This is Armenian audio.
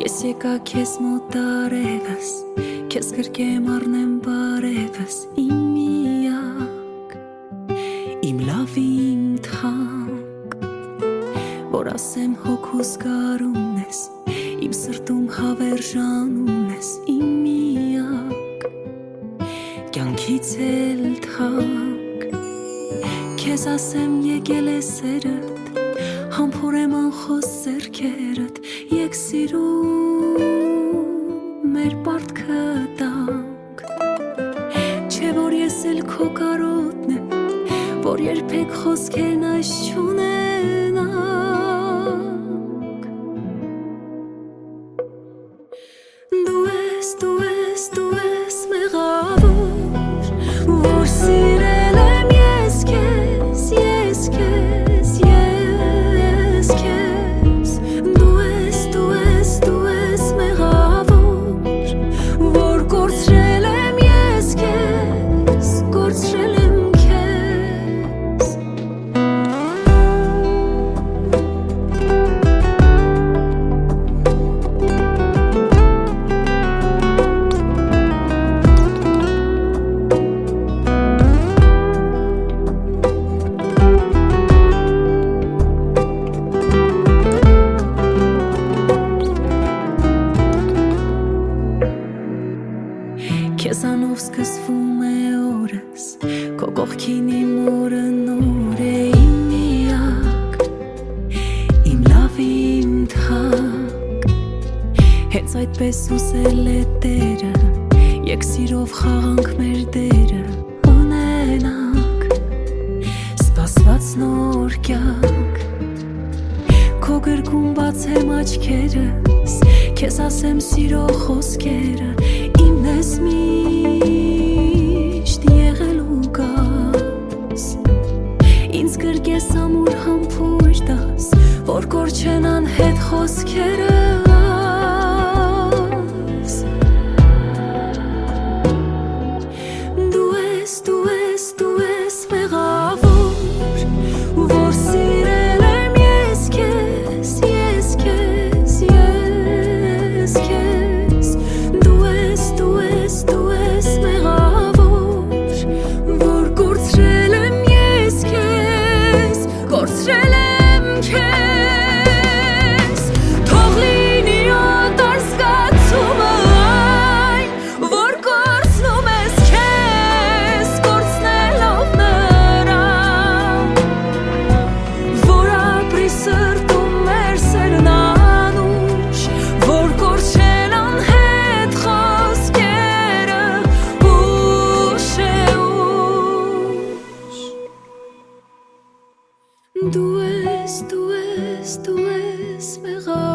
Ես եկա քեզ մոտ տարևս, քեզ գրկեմ առնեմ բարևս, իմ միակ, իմ լավ իմ թանկ, որ ասեմ հոգուս գարուն ես, իմ սրտում հավերժանում ես, իմ միակ, կյանքից էլ թանկ, քեզ ասեմ եկել է սերդ, համբուրեմ անխոս ձեռքերդ, եկ սիրում մեր պարտքը տանք, չէ որ ես էլ քո կարոտն եմ, որ երբեք խոսքերն այս չունենանք, դու ես մեղավոր, որ սիրել եմ ես քեզ, Քեզանով սկսվում է օրս, քո կողքին իմ օրը նոր է, իմ միակ, իմ լավ իմ թանկ, հենց այդպես ուզել է Տերը, եկ սիրով խաղանք մեր դերը, ունենանք, սպասված նոր կյանք, քո գրկում բացեմ աչքերս, քեզ ասեմ սիրո խոսքերը, իմն ես միշտ եղել ու կաս, ինձ գրկես ամուր համբույր տաս, որ կորչեն անհետ խոսքերս, դու ես մեղավոր, որ սիրել եմ ես քեզ, դու ես մեղավոր, որ կորցրել եմ ես քեզ, կորցրել եմ քեզ, թող լինի օտար զգացումը այն, որ կորցնում ես քեզ, կորցնելով նրան, որ ապրի սրտում մեր սերն անուշ, որ կորչեն անհետ խոսքերը, ուշ է ուշ, դու ես մեղավոր,